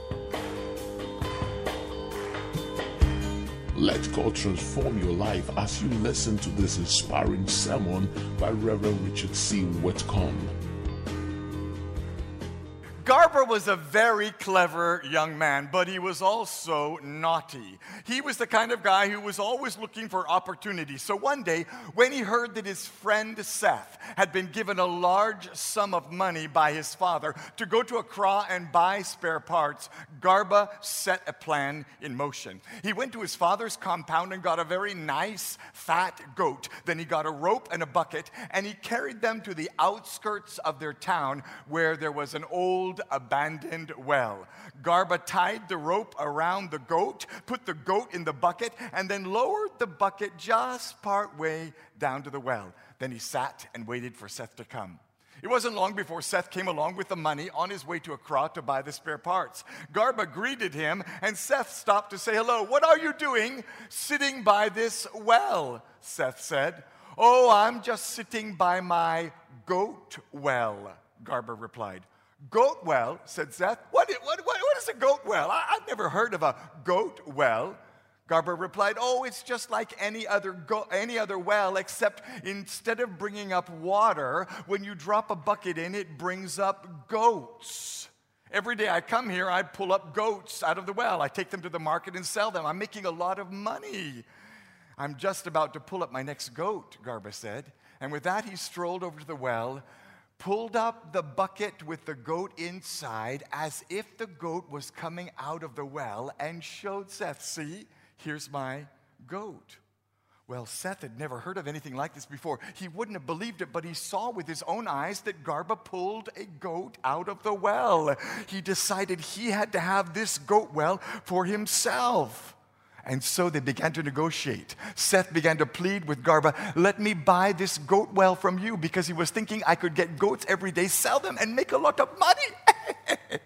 Let God transform your life as you listen to this inspiring sermon by Reverend Richard C. Whitcomb. Garber was a very clever young man, but he was also naughty. He was the kind of guy who was always looking for opportunities. So one day, when he heard that his friend Seth had been given a large sum of money by his father to go to Accra and buy spare parts, Garber set a plan in motion. He went to his father's compound and got a very nice, fat goat. Then he got a rope and a bucket, and he carried them to the outskirts of their town where there was an old abandoned well. Garber tied the rope around the goat, put the goat in the bucket, and then lowered the bucket just part way down to the well. Then he sat and waited for Seth to come. It wasn't long before Seth came along with the money on his way to Accra to buy the spare parts. Garber greeted him, and Seth stopped to say hello. "What are you doing sitting by this well?" Seth said. "Oh, I'm just sitting by my goat well," Garber replied. "Goat well," said Seth. What is a goat well? I've never heard of a goat well." Garber replied, "Oh, it's just like any other well, except instead of bringing up water, when you drop a bucket in, it brings up goats. Every day I come here, I pull up goats out of the well. I take them to the market and sell them. I'm making a lot of money." "I'm just about to pull up my next goat," Garber said. And with that, he strolled over to the well, pulled up the bucket with the goat inside as if the goat was coming out of the well, and showed Seth, "See, here's my goat." Well, Seth had never heard of anything like this before. He wouldn't have believed it, but he saw with his own eyes that Garber pulled a goat out of the well. He decided he had to have this goat well for himself. And so they began to negotiate. Seth began to plead with Garber, "Let me buy this goat well from you," because he was thinking, I could get goats every day, sell them, and make a lot of money.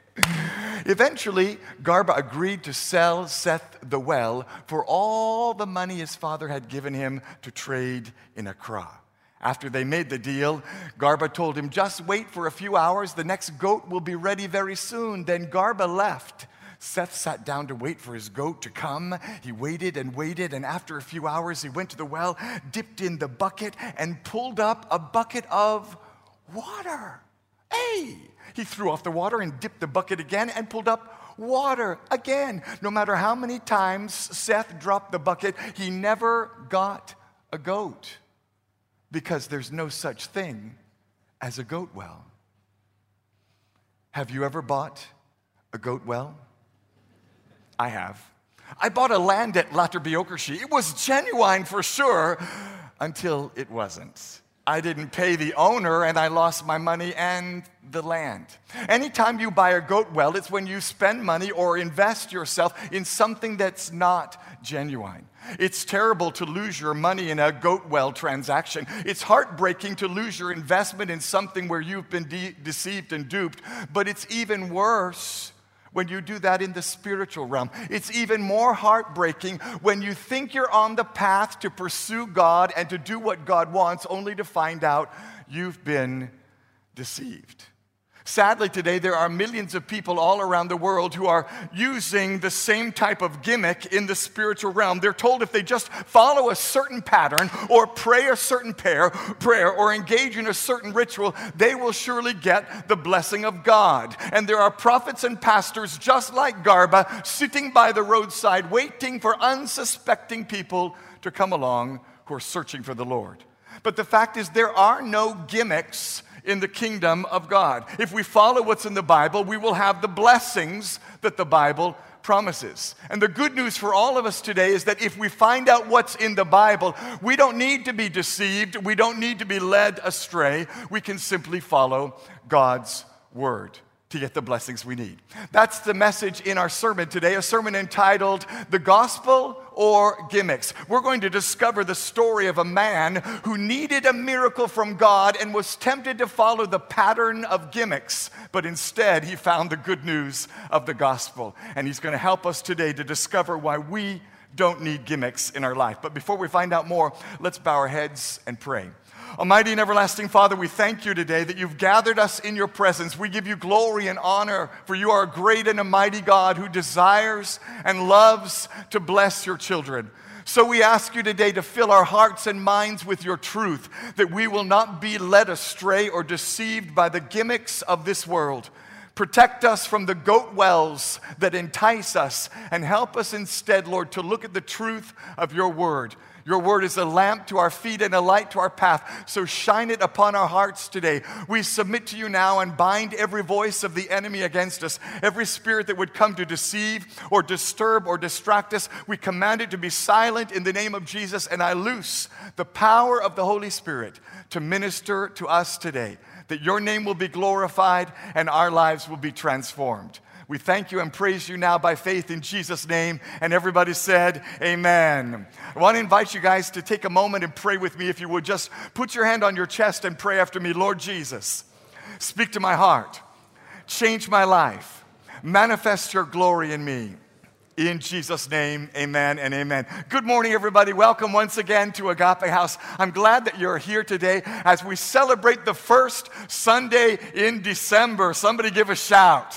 Eventually, Garber agreed to sell Seth the well for all the money his father had given him to trade in Accra. After they made the deal, Garber told him, "Just wait for a few hours. The next goat will be ready very soon." Then Garber left. Seth sat down to wait for his goat to come. He waited, and after a few hours, he went to the well, dipped in the bucket, and pulled up a bucket of water. Hey! He threw off the water and dipped the bucket again and pulled up water again. No matter how many times Seth dropped the bucket, he never got a goat, because there's no such thing as a goat well. Have you ever bought a goat well? I have. I bought a land at Latterby-Okershee. It was genuine for sure, until it wasn't. I didn't pay the owner, and I lost my money and the land. Anytime you buy a goat well, it's when you spend money or invest yourself in something that's not genuine. It's terrible to lose your money in a goat well transaction. It's heartbreaking to lose your investment in something where you've been deceived and duped, but it's even worse when you do that in the spiritual realm. It's even more heartbreaking when you think you're on the path to pursue God and to do what God wants, only to find out you've been deceived. Sadly, today, there are millions of people all around the world who are using the same type of gimmick in the spiritual realm. They're told if they just follow a certain pattern or pray a certain prayer or engage in a certain ritual, they will surely get the blessing of God. And there are prophets and pastors just like Garber sitting by the roadside waiting for unsuspecting people to come along who are searching for the Lord. But the fact is, there are no gimmicks in the kingdom of God. If we follow what's in the Bible, we will have the blessings that the Bible promises. And the good news for all of us today is that if we find out what's in the Bible, we don't need to be deceived. We don't need to be led astray. We can simply follow God's word to get the blessings we need. That's the message in our sermon today, a sermon entitled, "The Gospel or Gimmicks." We're going to discover the story of a man who needed a miracle from God and was tempted to follow the pattern of gimmicks, but instead he found the good news of the gospel. And he's going to help us today to discover why we don't need gimmicks in our life. But before we find out more, let's bow our heads and pray. Almighty and everlasting Father, we thank you today that you've gathered us in your presence. We give you glory and honor, for you are a great and a mighty God who desires and loves to bless your children. So we ask you today to fill our hearts and minds with your truth, that we will not be led astray or deceived by the gimmicks of this world. Protect us from the goat wells that entice us, and help us instead, Lord, to look at the truth of your word. Your word is a lamp to our feet and a light to our path, so shine it upon our hearts today. We submit to you now and bind every voice of the enemy against us, every spirit that would come to deceive or disturb or distract us. We command it to be silent in the name of Jesus, and I loose the power of the Holy Spirit to minister to us today, that your name will be glorified and our lives will be transformed. We thank you and praise you now by faith in Jesus' name. And everybody said, amen. I want to invite you guys to take a moment and pray with me. If you would just put your hand on your chest and pray after me. Lord Jesus, speak to my heart. Change my life. Manifest your glory in me. In Jesus' name, amen and amen. Good morning, everybody. Welcome once again to Agape House. I'm glad that you're here today as we celebrate the first Sunday in December. Somebody give a shout.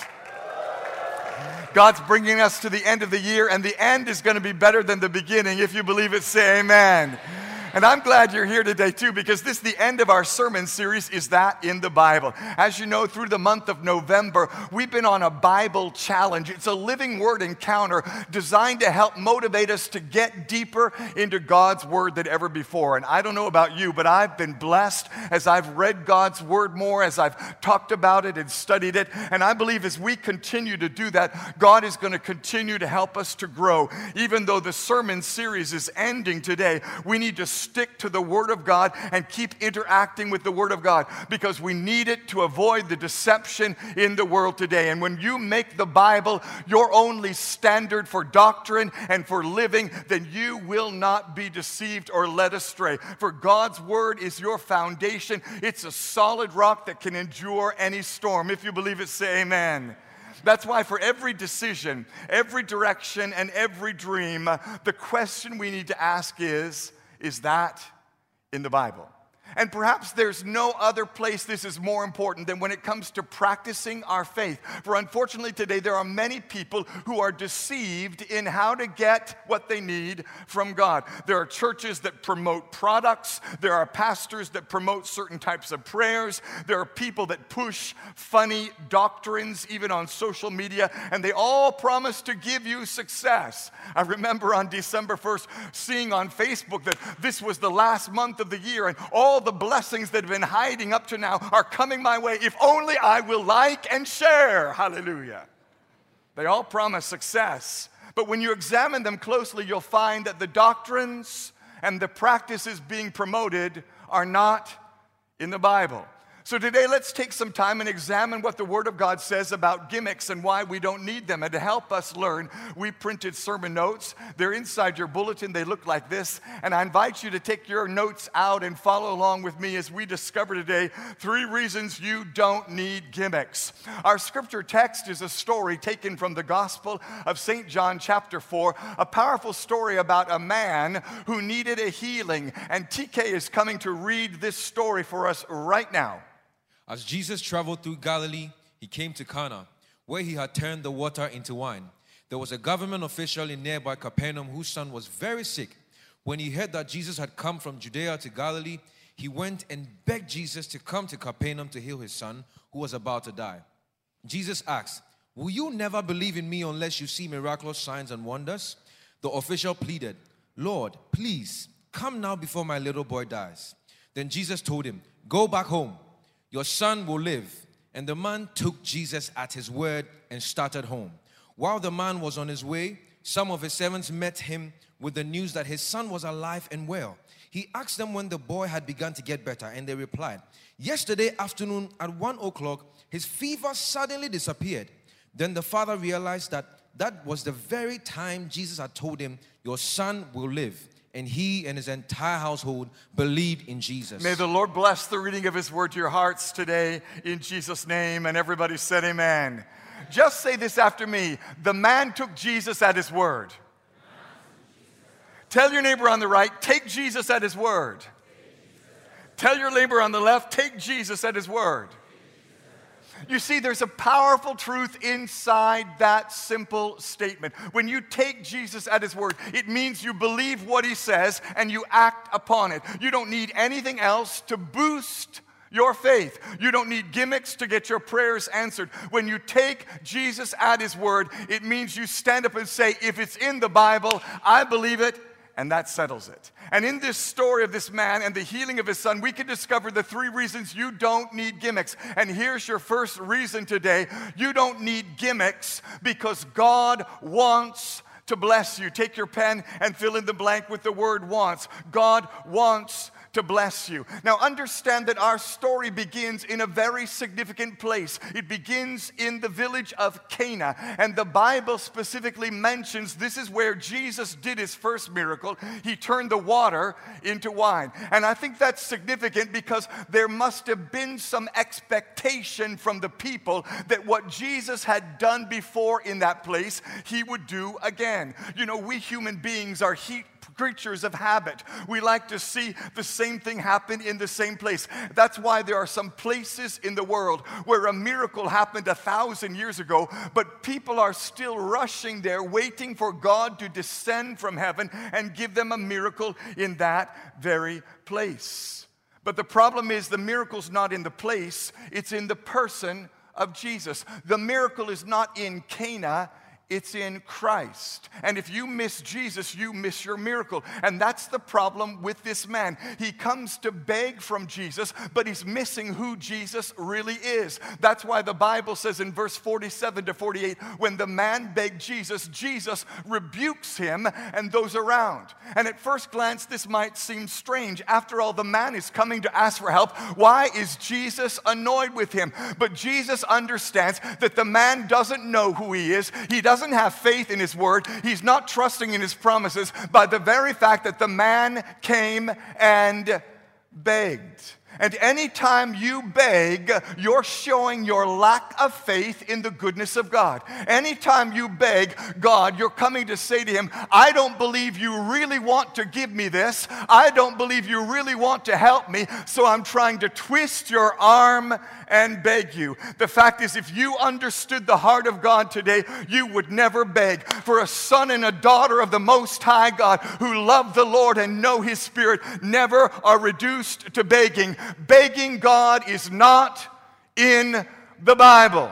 God's bringing us to the end of the year, and the end is going to be better than the beginning. If you believe it, say amen. And I'm glad you're here today too, because this is the end of our sermon series, Is That in the Bible? As you know, through the month of November, we've been on a Bible challenge. It's a living word encounter designed to help motivate us to get deeper into God's word than ever before. And I don't know about you, but I've been blessed as I've read God's word more, as I've talked about it and studied it. And I believe as we continue to do that, God is going to continue to help us to grow. Even though the sermon series is ending today, we need to stick to the Word of God and keep interacting with the Word of God, because we need it to avoid the deception in the world today. And when you make the Bible your only standard for doctrine and for living, then you will not be deceived or led astray. For God's Word is your foundation. It's a solid rock that can endure any storm. If you believe it, say amen. That's why for every decision, every direction, and every dream, the question we need to ask is that in the Bible? And perhaps there's no other place this is more important than when it comes to practicing our faith. For unfortunately today, there are many people who are deceived in how to get what they need from God. There are churches that promote products. There are pastors that promote certain types of prayers. There are people that push funny doctrines, even on social media, and they all promise to give you success. I remember on December 1st seeing on Facebook that this was the last month of the year, and all the blessings that have been hiding up to now are coming my way if only I will like and share. Hallelujah. They all promise success, but when you examine them closely, you'll find that the doctrines and the practices being promoted are not in the Bible. So today, let's take some time and examine what the Word of God says about gimmicks and why we don't need them. And to help us learn, we printed sermon notes. They're inside your bulletin. They look like this. And I invite you to take your notes out and follow along with me as we discover today 3 reasons you don't need gimmicks. Our scripture text is a story taken from the Gospel of St. John chapter 4, a powerful story about a man who needed a healing. And TK is coming to read this story for us right now. As Jesus traveled through Galilee, he came to Cana, where he had turned the water into wine. There was a government official in nearby Capernaum whose son was very sick. When he heard that Jesus had come from Judea to Galilee, he went and begged Jesus to come to Capernaum to heal his son, who was about to die. Jesus asked, "Will you never believe in me unless you see miraculous signs and wonders?" The official pleaded, "Lord, please, come now before my little boy dies." Then Jesus told him, "Go back home. Your son will live." And the man took Jesus at his word and started home. While the man was on his way, some of his servants met him with the news that his son was alive and well. He asked them when the boy had begun to get better, and they replied, "Yesterday afternoon at 1 o'clock, his fever suddenly disappeared." Then the father realized that was the very time Jesus had told him, "Your son will live." And he and his entire household believed in Jesus. May the Lord bless the reading of his word to your hearts today in Jesus' name. And everybody said amen. Just say this after me. The man took Jesus at his word. Tell your neighbor on the right, take Jesus at his word. Tell your neighbor on the left, take Jesus at his word. You see, there's a powerful truth inside that simple statement. When you take Jesus at his word, it means you believe what he says and you act upon it. You don't need anything else to boost your faith. You don't need gimmicks to get your prayers answered. When you take Jesus at his word, it means you stand up and say, if it's in the Bible, I believe it, and that settles it. And in this story of this man and the healing of his son, we can discover the 3 reasons you don't need gimmicks. And here's your first reason today. You don't need gimmicks because God wants to bless you. Take your pen and fill in the blank with the word wants. God wants to bless you. Now understand that our story begins in a very significant place. It begins in the village of Cana, and the Bible specifically mentions this is where Jesus did his first miracle. He turned the water into wine. And I think that's significant because there must have been some expectation from the people that what Jesus had done before in that place, he would do again. You know, we human beings are creatures of habit. We like to see the same thing happen in the same place. That's why there are some places in the world where a miracle happened 1,000 years ago, but people are still rushing there, waiting for God to descend from heaven and give them a miracle in that very place. But the problem is the miracle's not in the place, it's in the person of Jesus. The miracle is not in Cana, it's in Christ. And if you miss Jesus, you miss your miracle. And that's the problem with this man. He comes to beg from Jesus, but he's missing who Jesus really is. That's why the Bible says in verse 47 to 48, when the man begged Jesus, Jesus rebukes him and those around. And at first glance, this might seem strange. After all, the man is coming to ask for help. Why is Jesus annoyed with him? But Jesus understands that the man doesn't know who he is. He doesn't have faith in his word. He's not trusting in his promises by the very fact that the man came and begged. And anytime you beg, you're showing your lack of faith in the goodness of God. Anytime you beg God, you're coming to say to him, I don't believe you really want to give me this. I don't believe you really want to help me, so I'm trying to twist your arm and beg you. The fact is, if you understood the heart of God today, you would never beg. For a son and a daughter of the Most High God who love the Lord and know his Spirit never are reduced to begging. Begging God is not in the Bible.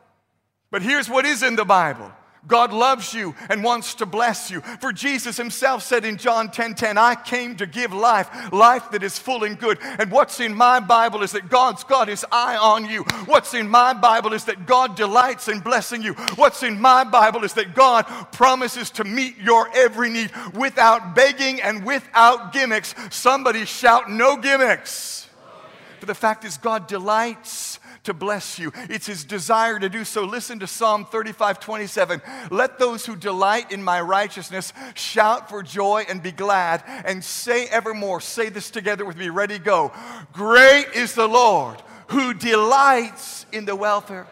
But here's what is in the Bible. God loves you and wants to bless you. For Jesus himself said in John 10:10, I came to give life that is full and good. And what's in my Bible is that God's got his eye on you. What's in my Bible is that God delights in blessing you. What's in my Bible is that God promises to meet your every need without begging and without gimmicks. Somebody shout, no gimmicks. For the fact is, God delights to bless you. It's his desire to do so. Listen to Psalm 35:27. Let those who delight in my righteousness shout for joy and be glad, and say evermore. Say this together with me. Ready, go. Great is the Lord who delights in the welfare.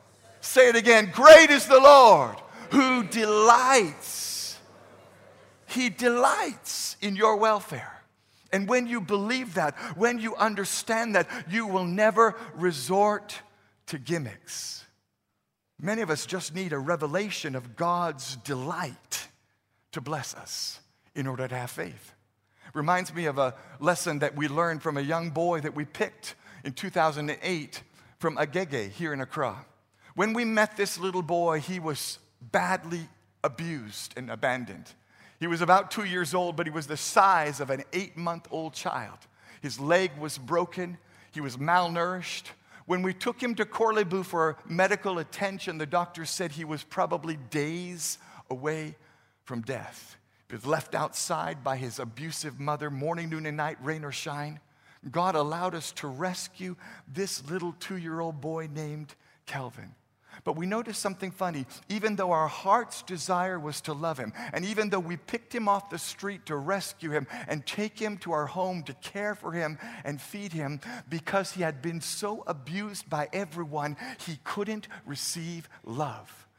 Say it again. Great is the Lord who delights. He delights in your welfare. And when you believe that, when you understand that, you will never resort to gimmicks. Many of us just need a revelation of God's delight to bless us in order to have faith. Reminds me of a lesson that we learned from a young boy that we picked in 2008 from Agege here in Accra. When we met this little boy, he was badly abused and abandoned. He was about 2 years old, but he was the size of an 8-month-old child. His leg was broken. He was malnourished. When we took him to Korle-Bu for medical attention, the doctor said he was probably days away from death. He was left outside by his abusive mother, morning, noon, and night, rain or shine. God allowed us to rescue this little 2-year-old boy named Kelvin. But we noticed something funny. Even though our heart's desire was to love him, and even though we picked him off the street to rescue him and take him to our home to care for him and feed him, because he had been so abused by everyone, he couldn't receive love.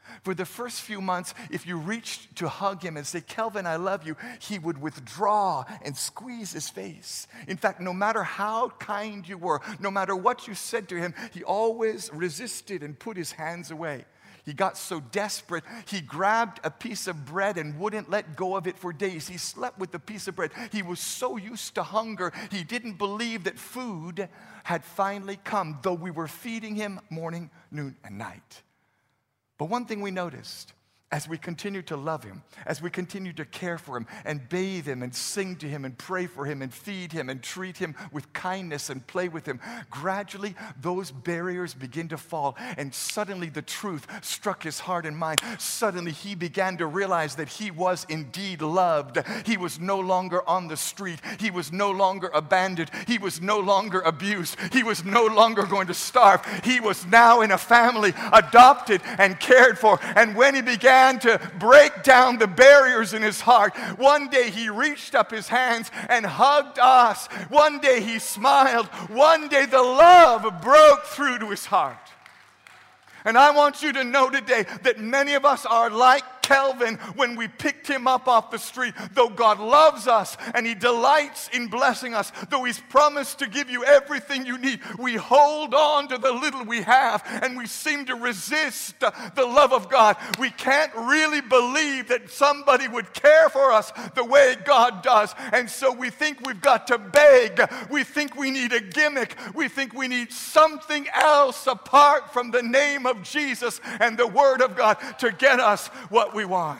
For the first few months, if you reached to hug him and say, Kelvin, I love you, he would withdraw and squeeze his face. In fact, no matter how kind you were, no matter what you said to him, he always resisted and put his hands away. He got so desperate, he grabbed a piece of bread and wouldn't let go of it for days. He slept with the piece of bread. He was so used to hunger, he didn't believe that food had finally come, though we were feeding him morning, noon, and night. But one thing we noticed, as we continued to love him, as we continued to care for him and bathe him and sing to him and pray for him and feed him and treat him with kindness and play with him, gradually those barriers begin to fall, and suddenly the truth struck his heart and mind. Suddenly he began to realize that he was indeed loved. He was no longer on the street. He was no longer abandoned. He was no longer abused. He was no longer going to starve. He was now in a family, adopted and cared for. And when he began to break down the barriers in his heart, one day he reached up his hands and hugged us. One day he smiled. One day the love broke through to his heart. And I want you to know today that many of us are like Kelvin when we picked him up off the street. Though God loves us and he delights in blessing us, though he's promised to give you everything you need, we hold on to the little we have and we seem to resist the love of God. We can't really believe that somebody would care for us the way God does. And so we think we've got to beg. We think we need a gimmick. We think we need something else apart from the name of Jesus and the Word of God to get us what we want.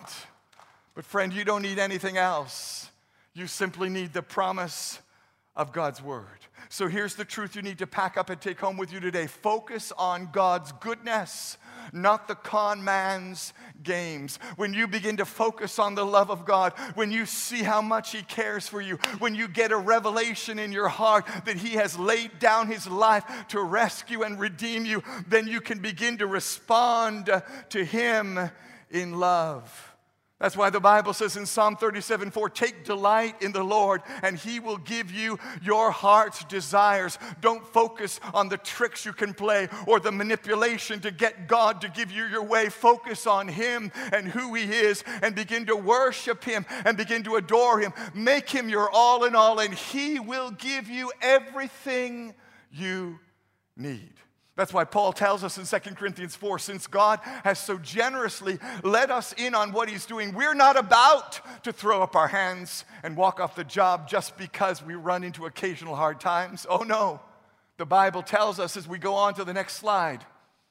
But friend, you don't need anything else. You simply need the promise of God's Word. So here's the truth you need to pack up and take home with you today. Focus on God's goodness, not the con man's games. When you begin to focus on the love of God, when you see how much He cares for you, when you get a revelation in your heart that He has laid down His life to rescue and redeem you, then you can begin to respond to Him in love. That's why the Bible says in Psalm 37:4, take delight in the Lord and He will give you your heart's desires. Don't focus on the tricks you can play or the manipulation to get God to give you your way. Focus on Him and who He is and begin to worship Him and begin to adore Him. Make Him your all in all and He will give you everything you need. That's why Paul tells us in 2 Corinthians 4, since God has so generously let us in on what He's doing, we're not about to throw up our hands and walk off the job just because we run into occasional hard times. Oh no. The Bible tells us as we go on to the next slide,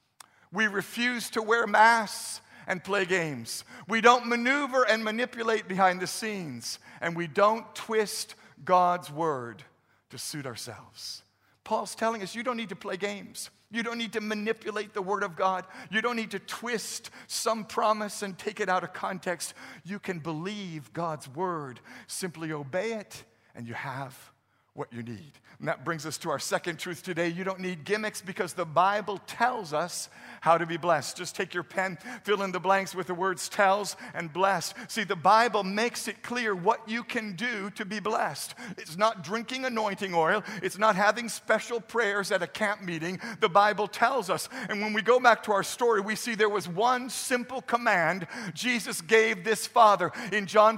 we refuse to wear masks and play games. We don't maneuver and manipulate behind the scenes. And we don't twist God's word to suit ourselves. Paul's telling us you don't need to play games. You don't need to manipulate the Word of God. You don't need to twist some promise and take it out of context. You can believe God's Word, simply obey it, and you have what you need. And that brings us to our second truth today. You don't need gimmicks because the Bible tells us how to be blessed. Just take your pen, fill in the blanks with the words tells and blessed. See, the Bible makes it clear what you can do to be blessed. It's not drinking anointing oil. It's not having special prayers at a camp meeting. The Bible tells us. And when we go back to our story, we see there was one simple command Jesus gave this father. In John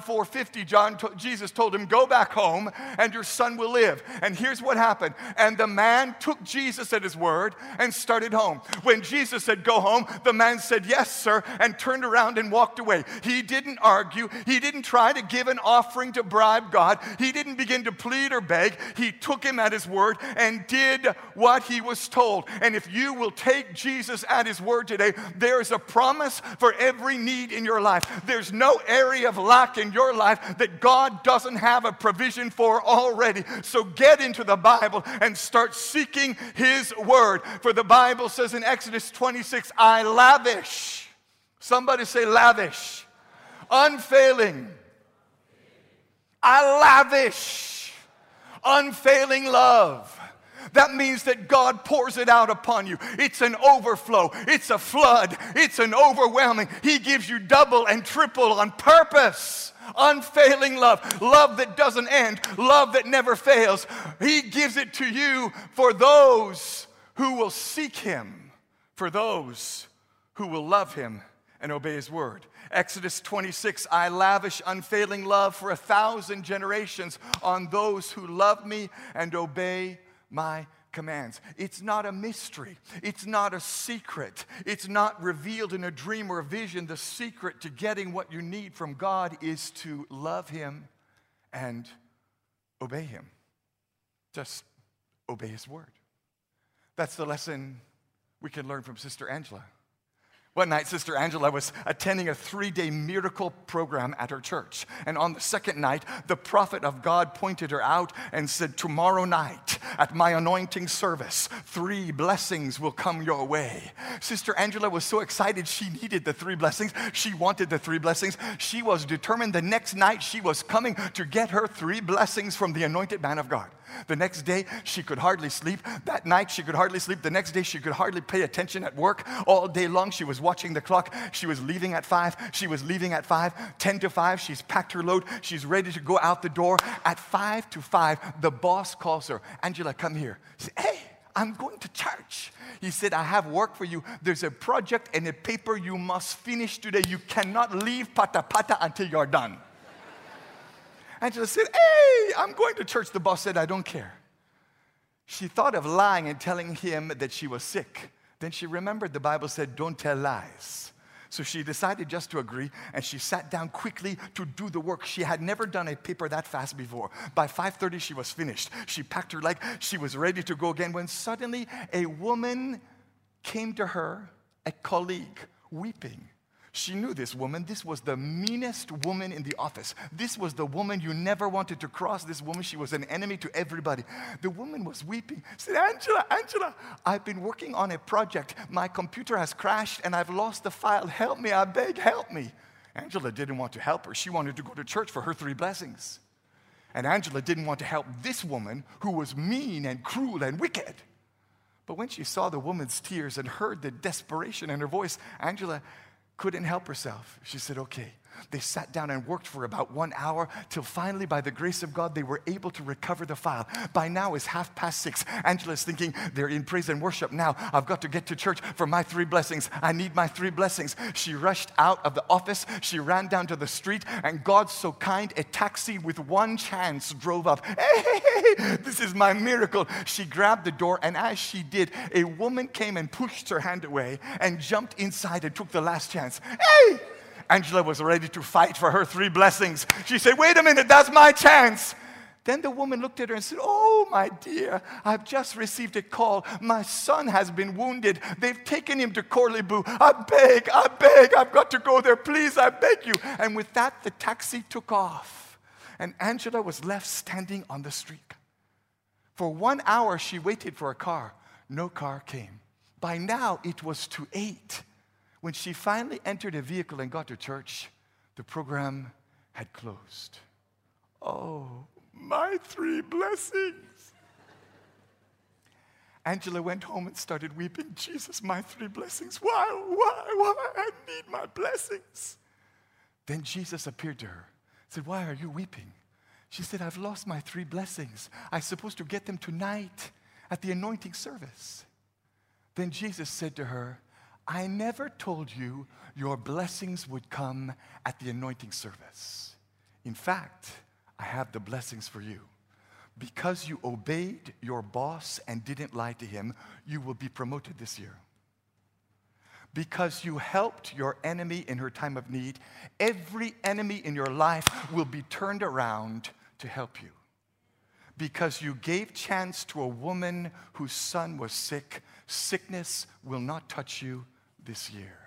4:50, Jesus told him, go back home and your son will live. And here's what happened. And the man took Jesus at his word and started home. When Jesus said, go home, the man said, yes, sir, and turned around and walked away. He didn't argue. He didn't try to give an offering to bribe God. He didn't begin to plead or beg. He took him at his word and did what he was told. And if you will take Jesus at his word today, there is a promise for every need in your life. There's no area of lack in your life that God doesn't have a provision for already. So get into the Bible and start seeking His word. For the Bible says in Exodus 26, I lavish. Somebody say lavish. Unfailing. I lavish. Unfailing love. That means that God pours it out upon you. It's an overflow. It's a flood. It's an overwhelming. He gives you double and triple on purpose. Unfailing love. Love that doesn't end. Love that never fails. He gives it to you for those who will seek Him. For those who will love Him and obey his word. Exodus 26, I lavish unfailing love for 1,000 generations on those who love me and obey my commands. It's not a mystery. It's not a secret. It's not revealed in a dream or a vision. The secret to getting what you need from God is to love him and obey him. Just obey his word. That's the lesson we can learn from Sister Angela. One night, Sister Angela was attending a 3-day miracle program at her church. And on the second night, the prophet of God pointed her out and said, tomorrow night at my anointing service, 3 blessings will come your way. Sister Angela was so excited she needed the 3 blessings. She wanted the 3 blessings. She was determined the next night she was coming to get her 3 blessings from the anointed man of God. The next day, she could hardly sleep. That night, she could hardly sleep. The next day, she could hardly pay attention at work. All day long, she was watching the clock. She was leaving at 5. She was leaving at 5. 10 to 5, she's packed her load. She's ready to go out the door. At 5 to 5, the boss calls her. Angela, come here. She said, hey, I'm going to church. He said, I have work for you. There's a project and a paper you must finish today. You cannot leave Pata Pata until you're done. Angela said, hey, I'm going to church. The boss said, I don't care. She thought of lying and telling him that she was sick. Then she remembered the Bible said, don't tell lies. So she decided just to agree, and she sat down quickly to do the work. She had never done a paper that fast before. By 5:30, she was finished. She packed her leg. She was ready to go again when suddenly a woman came to her, a colleague, weeping. She knew this woman. This was the meanest woman in the office. This was the woman you never wanted to cross. This woman, she was an enemy to everybody. The woman was weeping. She said, Angela, I've been working on a project. My computer has crashed and I've lost the file. Help me, I beg, help me. Angela didn't want to help her. She wanted to go to church for her 3 blessings. And Angela didn't want to help this woman who was mean and cruel and wicked. But when she saw the woman's tears and heard the desperation in her voice, Angela couldn't help herself. She said, okay. They sat down and worked for about 1 hour till finally, by the grace of God, they were able to recover the file. By now, it's 6:30. Angela's thinking, they're in praise and worship now. I've got to get to church for my 3 blessings. I need my 3 blessings. She rushed out of the office. She ran down to the street, and God so kind, a taxi with 1 chance drove up. Hey, this is my miracle. She grabbed the door, and as she did, a woman came and pushed her hand away and jumped inside and took the last chance. Hey! Angela was ready to fight for her 3 blessings. She said, wait a minute, that's my chance. Then the woman looked at her and said, oh, my dear, I've just received a call. My son has been wounded. They've taken him to Corlebu. I beg, I've got to go there. Please, I beg you. And with that, the taxi took off. And Angela was left standing on the street. For 1 hour, she waited for a car. No car came. By now, it was too late. When she finally entered a vehicle and got to church, the program had closed. Oh, my 3 blessings. Angela went home and started weeping. Jesus, my 3 blessings. Why? I need my blessings. Then Jesus appeared to her. Said, why are you weeping? She said, I've lost my 3 blessings. I'm supposed to get them tonight at the anointing service. Then Jesus said to her, I never told you your blessings would come at the anointing service. In fact, I have the blessings for you. Because you obeyed your boss and didn't lie to him, you will be promoted this year. Because you helped your enemy in her time of need, every enemy in your life will be turned around to help you. Because you gave chance to a woman whose son was sick, sickness will not touch you this year.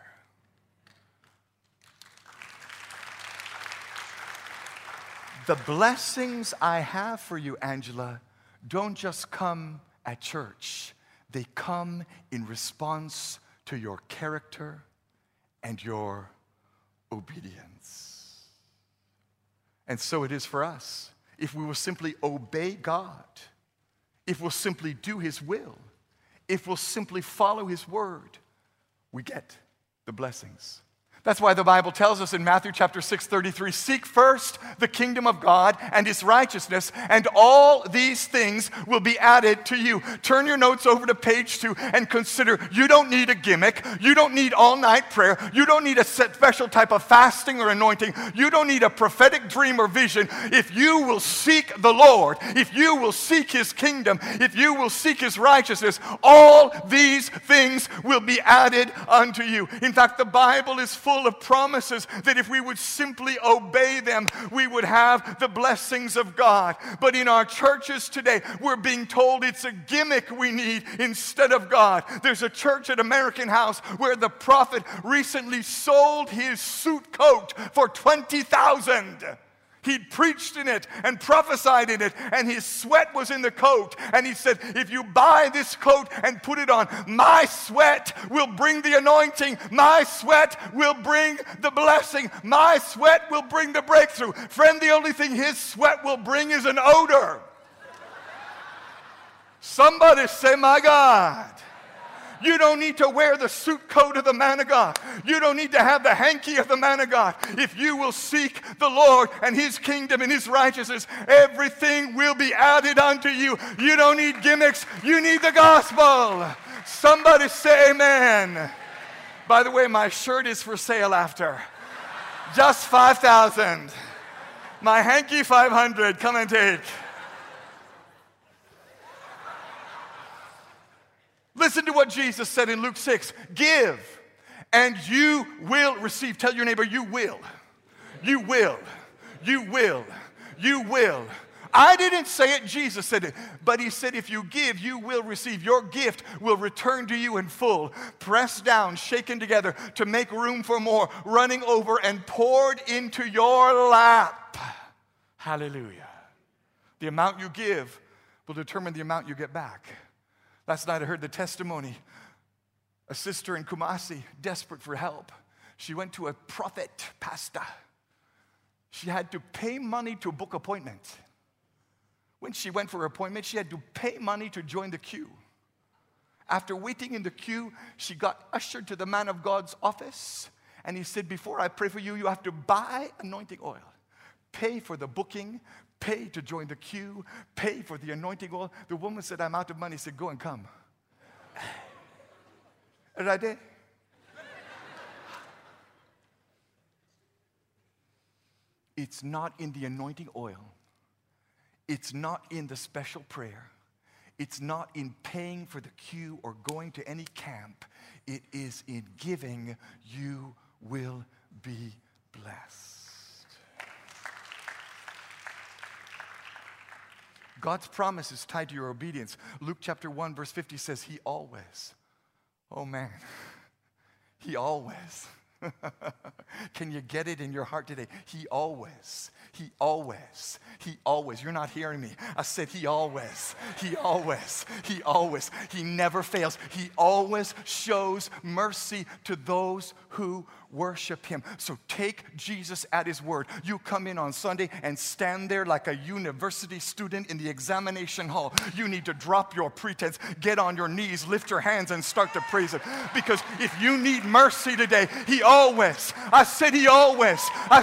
The blessings I have for you, Angela, don't just come at church. They come in response to your character and your obedience. And so it is for us. If we will simply obey God, if we'll simply do His will, if we'll simply follow His word, we get the blessings. That's why the Bible tells us in Matthew chapter 6:33, seek first the kingdom of God and his righteousness, and all these things will be added to you. Turn your notes over to page 2 and consider you don't need a gimmick. You don't need all-night prayer. You don't need a special type of fasting or anointing. You don't need a prophetic dream or vision. If you will seek the Lord, if you will seek his kingdom, if you will seek his righteousness, all these things will be added unto you. In fact, the Bible is full of promises that if we would simply obey them, we would have the blessings of God. But in our churches today, we're being told it's a gimmick we need instead of God. There's a church at American House where the prophet recently sold his suit coat for $20,000. He'd preached in it and prophesied in it, and his sweat was in the coat. And he said, if you buy this coat and put it on, my sweat will bring the anointing. My sweat will bring the blessing. My sweat will bring the breakthrough. Friend, the only thing his sweat will bring is an odor. Somebody say, my God. You don't need to wear the suit coat of the man of God. You don't need to have the hanky of the man of God. If you will seek the Lord and his kingdom and his righteousness, everything will be added unto you. You don't need gimmicks. You need the gospel. Somebody say amen. By the way, my shirt is for sale after. Just $5,000. My hanky $500. Come and take. Listen to what Jesus said in Luke 6. Give, and you will receive. Tell your neighbor, you will. You will. You will. You will. I didn't say it, Jesus said it. But he said, if you give, you will receive. Your gift will return to you in full. Pressed down, shaken together to make room for more, running over and poured into your lap. Hallelujah. The amount you give will determine the amount you get back. Last night I heard the testimony. A sister in Kumasi, desperate for help. She went to a prophet, pastor. She had to pay money to book appointments. When she went for her appointment, she had to pay money to join the queue. After waiting in the queue, she got ushered to the man of God's office. And he said, before I pray for you, you have to buy anointing oil. Pay for the booking. Pay to join the queue, pay for the anointing oil. The woman said, I'm out of money. He said, go and come. Right there. It's not in the anointing oil. It's not in the special prayer. It's not in paying for the queue or going to any camp. It is in giving. You will be blessed. God's promise is tied to your obedience. Luke chapter 1 verse 50 says, he always, oh man, he always. Can you get it in your heart today? He always. You're not hearing me. I said he always. He never fails. He always shows mercy to those who worship him. So take Jesus at his word. You come in on Sunday and stand there like a university student in the examination hall. You need to drop your pretense, get on your knees, lift your hands, and start to praise him. Because if you need mercy today, he always. I said he always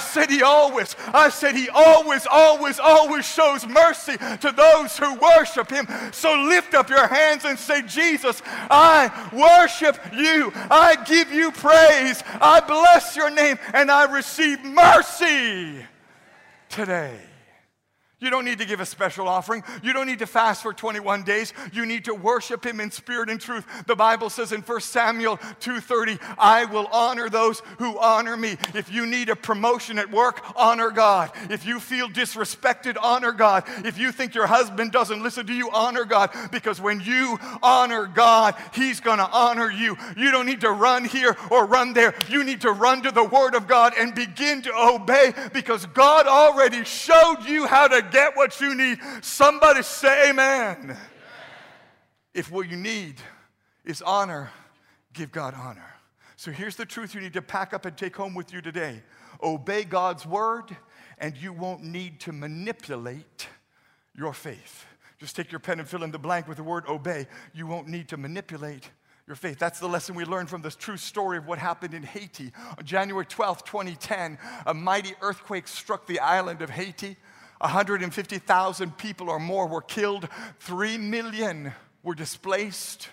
shows mercy to those who worship him. So lift up your hands and say, Jesus, I worship you. I give you praise. I bless your name, and I receive mercy today. You don't need to give a special offering. You don't need to fast for 21 days. You need to worship him in spirit and truth. The Bible says in 1 Samuel 2:30, I will honor those who honor me. If you need a promotion at work, honor God. If you feel disrespected, honor God. If you think your husband doesn't listen to you, honor God. Because when you honor God, he's going to honor you. You don't need to run here or run there. You need to run to the Word of God and begin to obey, because God already showed you how to get what you need. Somebody say amen. If what you need is honor, give God honor. So here's the truth you need to pack up and take home with you today. Obey God's word, and you won't need to manipulate your faith. Just take your pen and fill in the blank with the word obey. You won't need to manipulate your faith. That's the lesson we learned from this true story of what happened in Haiti. On January 12th, 2010, a mighty earthquake struck the island of Haiti. 150,000 people or more were killed. 3 million were displaced.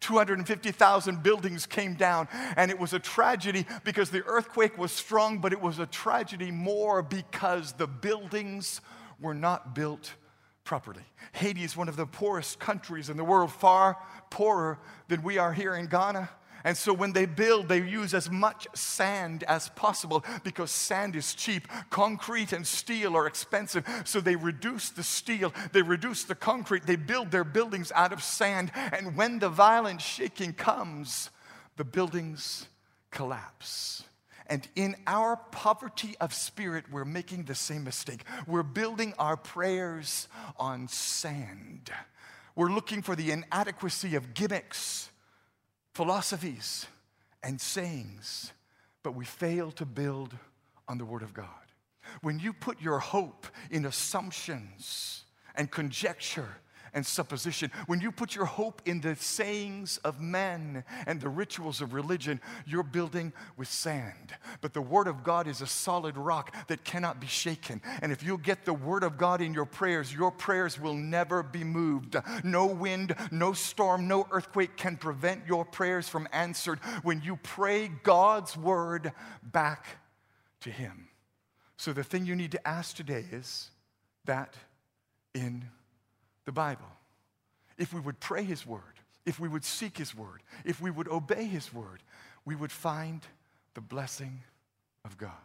250,000 buildings came down. And it was a tragedy because the earthquake was strong, but it was a tragedy more because the buildings were not built properly. Haiti is one of the poorest countries in the world, far poorer than we are here in Ghana. And so when they build, they use as much sand as possible because sand is cheap. Concrete and steel are expensive. So they reduce the steel, they reduce the concrete, they build their buildings out of sand. And when the violent shaking comes, the buildings collapse. And in our poverty of spirit, we're making the same mistake. We're building our prayers on sand. We're looking for the inadequacy of gimmicks, philosophies, and sayings, but we fail to build on the Word of God. When you put your hope in assumptions and conjecture and supposition, when you put your hope in the sayings of men and the rituals of religion, you're building with sand. But the Word of God is a solid rock that cannot be shaken. And if you get the Word of God in your prayers will never be moved. No wind, no storm, no earthquake can prevent your prayers from answered when you pray God's Word back to Him. So the thing you need to ask today is that in the Bible. If we would pray His Word, if we would seek His Word, if we would obey His Word, we would find the blessing of God.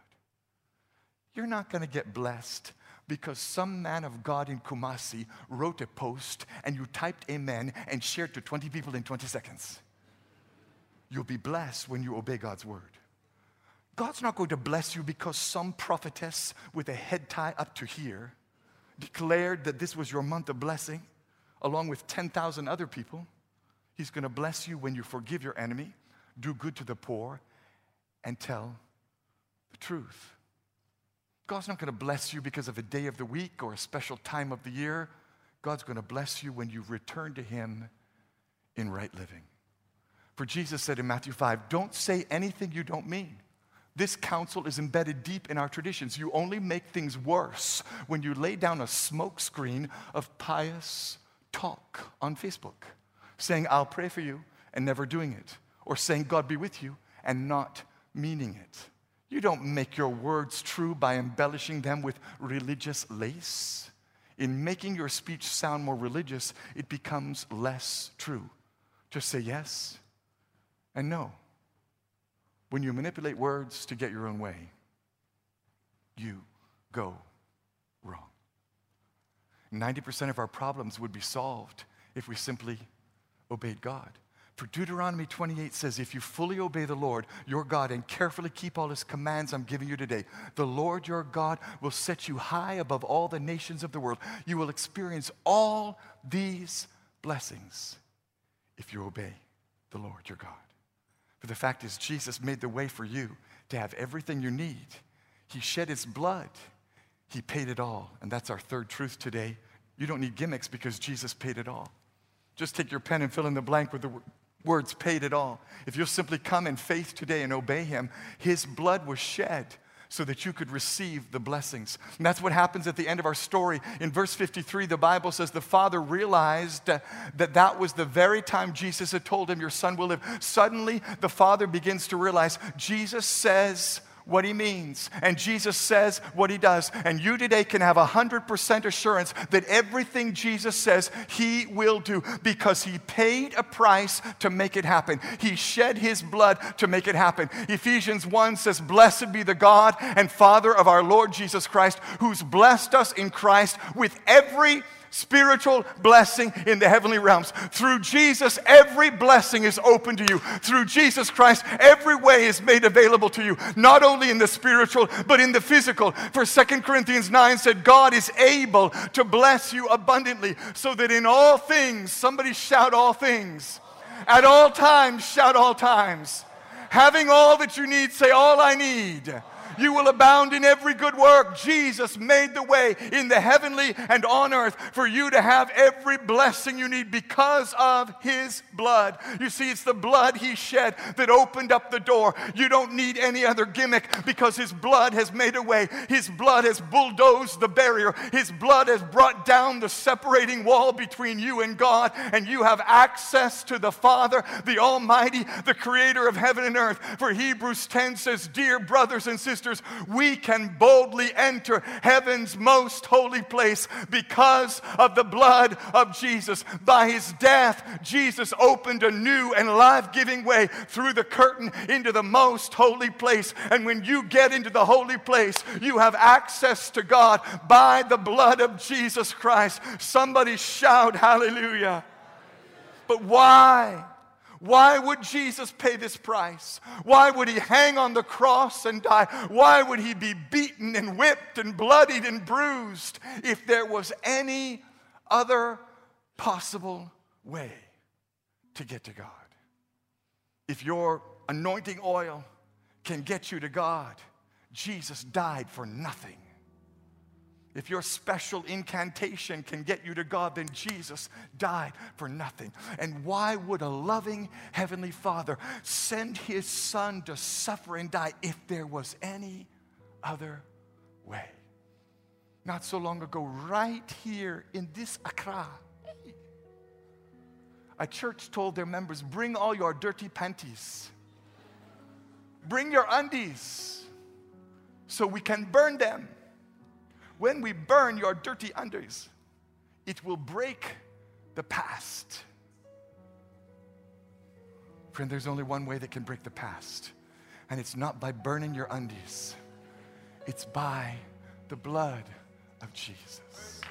You're not going to get blessed because some man of God in Kumasi wrote a post and you typed amen and shared to 20 people in 20 seconds. You'll be blessed when you obey God's Word. God's not going to bless you because some prophetess with a head tie up to here declared that this was your month of blessing, along with 10,000 other people. He's going to bless you when you forgive your enemy, do good to the poor, and tell the truth. God's not going to bless you because of a day of the week or a special time of the year. God's going to bless you when you return to Him in right living. For Jesus said in Matthew 5, don't say anything you don't mean. This counsel is embedded deep in our traditions. You only make things worse when you lay down a smoke screen of pious talk on Facebook, saying, I'll pray for you, and never doing it, or saying, God be with you, and not meaning it. You don't make your words true by embellishing them with religious lace. In making your speech sound more religious, it becomes less true. Just say yes and no. When you manipulate words to get your own way, you go wrong. 90% of our problems would be solved if we simply obeyed God. For Deuteronomy 28 says, if you fully obey the Lord, your God, and carefully keep all His commands I'm giving you today, the Lord your God will set you high above all the nations of the world. You will experience all these blessings if you obey the Lord your God. But the fact is, Jesus made the way for you to have everything you need. He shed His blood. He paid it all. And that's our third truth today. You don't need gimmicks because Jesus paid it all. Just take your pen and fill in the blank with the words, paid it all. If you'll simply come in faith today and obey Him, His blood was shed so that you could receive the blessings. And that's what happens at the end of our story. In verse 53, the Bible says the father realized that was the very time Jesus had told him, your son will live. Suddenly, the father begins to realize Jesus says what He means, and Jesus says what He does. And you today can have 100% assurance that everything Jesus says He will do, because He paid a price to make it happen. He shed His blood to make it happen. Ephesians 1 says, blessed be the God and Father of our Lord Jesus Christ, who's blessed us in Christ with every spiritual blessing in the heavenly realms. Through Jesus, every blessing is open to you. Through Jesus Christ, every way is made available to you, not only in the spiritual, but in the physical. For 2 Corinthians 9 said, God is able to bless you abundantly, so that in all things, somebody shout all things. At all times, shout all times. Having all that you need, say all I need. You will abound in every good work. Jesus made the way in the heavenly and on earth for you to have every blessing you need because of His blood. You see, it's the blood He shed that opened up the door. You don't need any other gimmick because His blood has made a way. His blood has bulldozed the barrier. His blood has brought down the separating wall between you and God, and you have access to the Father, the Almighty, the Creator of heaven and earth. For Hebrews 10 says, dear brothers and sisters, we can boldly enter heaven's most holy place because of the blood of Jesus. By His death, Jesus opened a new and life-giving way through the curtain into the most holy place. And when you get into the holy place, you have access to God by the blood of Jesus Christ. Somebody shout hallelujah. But why? Why would Jesus pay this price? Why would He hang on the cross and die? Why would He be beaten and whipped and bloodied and bruised if there was any other possible way to get to God? If your anointing oil can get you to God, Jesus died for nothing. If your special incantation can get you to God, then Jesus died for nothing. And why would a loving Heavenly Father send His Son to suffer and die if there was any other way? Not so long ago, right here in this Accra, a church told their members, bring all your dirty panties. Bring your undies so we can burn them. When we burn your dirty undies, it will break the past. Friend, there's only one way that can break the past, and it's not by burning your undies. It's by the blood of Jesus.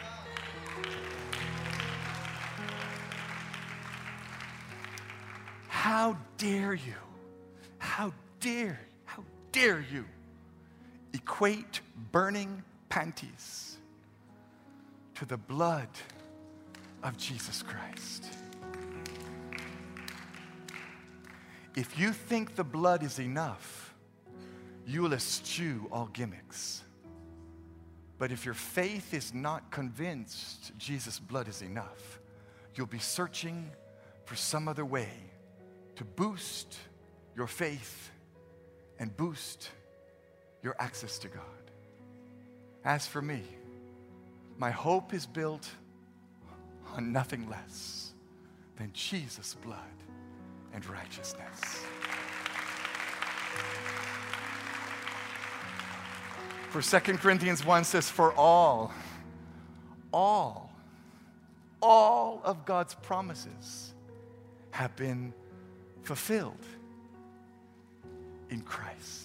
How dare you? How dare you equate burning panties to the blood of Jesus Christ? If you think the blood is enough, you will eschew all gimmicks. But if your faith is not convinced Jesus' blood is enough, you'll be searching for some other way to boost your faith and boost your access to God. As for me, my hope is built on nothing less than Jesus' blood and righteousness. For 2 Corinthians 1 says, for all of God's promises have been fulfilled in Christ.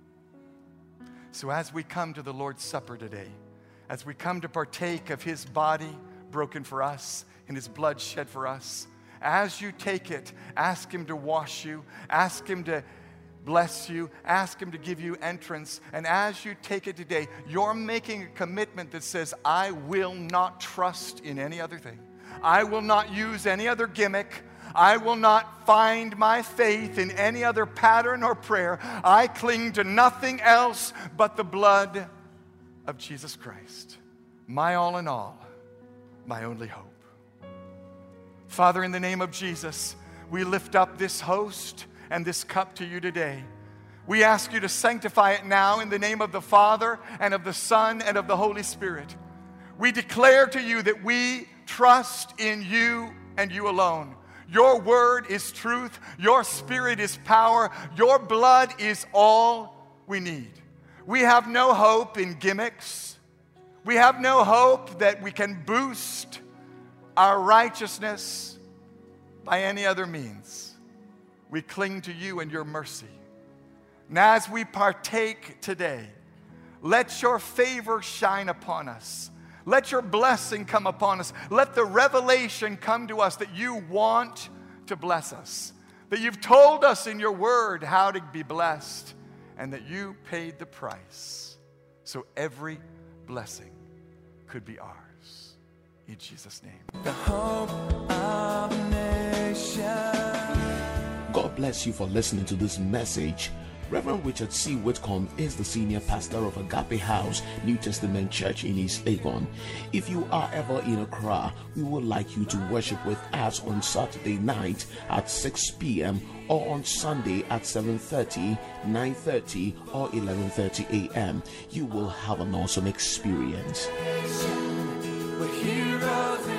So as we come to the Lord's Supper today, as we come to partake of His body broken for us and His blood shed for us, as you take it, ask Him to wash you, ask Him to bless you, ask Him to give you entrance. And as you take it today, you're making a commitment that says, I will not trust in any other thing. I will not use any other gimmick. I will not find my faith in any other pattern or prayer. I cling to nothing else but the blood of Jesus Christ. My all in all, my only hope. Father, in the name of Jesus, we lift up this host and this cup to you today. We ask you to sanctify it now in the name of the Father and of the Son and of the Holy Spirit. We declare to you that we trust in you and you alone. Your word is truth. Your spirit is power. Your blood is all we need. We have no hope in gimmicks. We have no hope that we can boost our righteousness by any other means. We cling to you and your mercy. And as we partake today, let your favor shine upon us. Let your blessing come upon us. Let the revelation come to us that you want to bless us, that you've told us in your word how to be blessed, and that you paid the price so every blessing could be ours. In Jesus' name. The hope of a nation. God bless you for listening to this message. Reverend Richard C. Whitcomb is the senior pastor of Agape House New Testament Church in East Legon. If you are ever in Accra, we would like you to worship with us on Saturday night at 6 p.m. or on Sunday at 7:30, 9:30 or 11:30 a.m. You will have an awesome experience. We're heroes.